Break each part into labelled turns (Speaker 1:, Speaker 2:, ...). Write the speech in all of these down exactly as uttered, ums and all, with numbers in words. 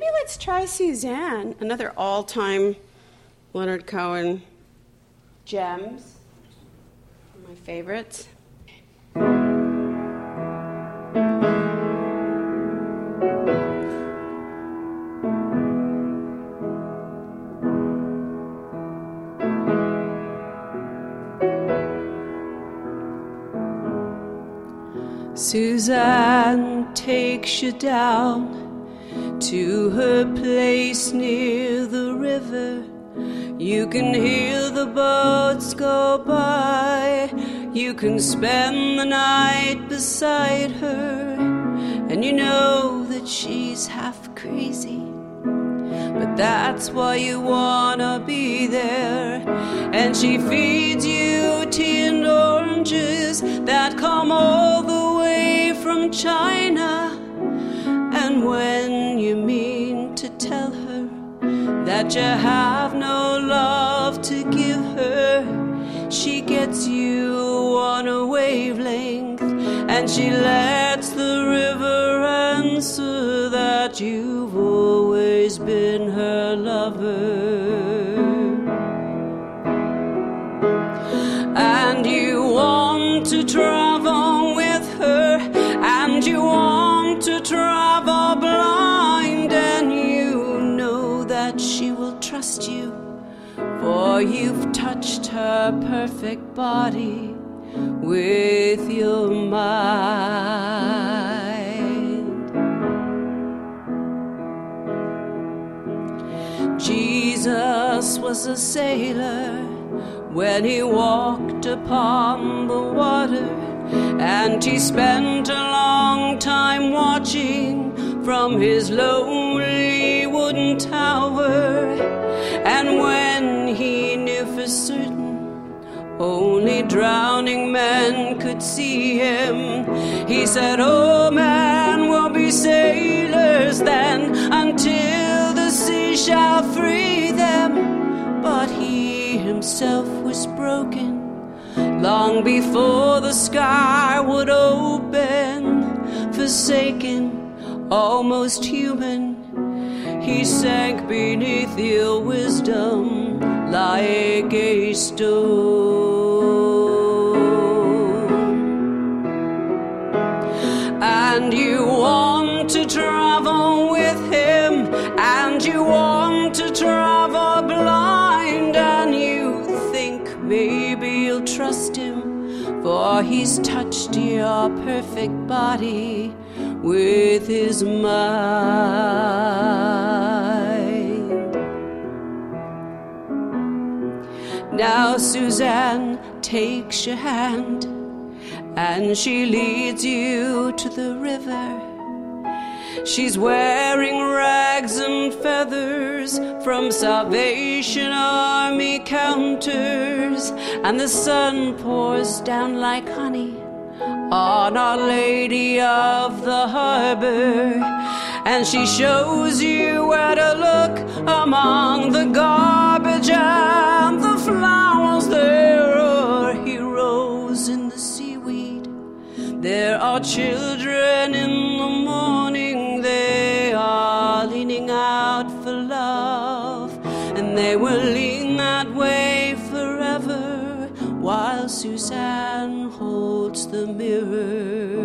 Speaker 1: maybe let's try Suzanne, another all-time Leonard Cohen gems, one of my favorites. Suzanne takes you down to her place near the river. You can hear the boats go by. You can spend the night beside her, and you know that she's half crazy, but that's why you wanna be there. And she feeds you tea and oranges that come all the way from China. And when you mean to tell her that you have no love to give her, she gets you on a wavelength, and she lets the river answer that you've always been her lover. And you want to travel with her, and you want to travel blind, and you know that she will trust you, for you've touched her perfect body with your mind. Jesus was a sailor when he walked upon the water, and he spent a long time watching from his lonely wooden tower. And when he knew for certain only drowning men could see him, he said, "Oh, man, we'll be sailors then until the sea shall free them." But he himself was broken long before the sky would open. Forsaken, almost human, he sank beneath your wisdom like a stone. And you want to travel with him, and you want to travel blind, and you think maybe you'll trust him, for he's touched your perfect body with his mind. Now Suzanne takes your hand, and she leads you to the river. She's wearing rags and feathers from Salvation Army counters, and the sun pours down like honey on Our Lady of the Harbor. And she shows you where to look among the garbage and the flowers. There are heroes in the seaweed, there are children in the morning. They are leaning out for love, and they will lean that way forever, while Suzanne holds the mirror.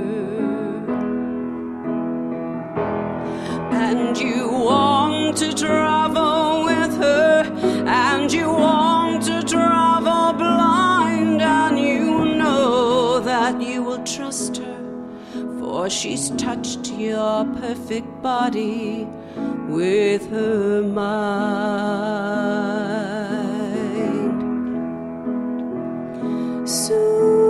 Speaker 1: And you want to travel with her, and you want to travel blind, and you know that you will trust her, for she's touched your perfect body with her mind. So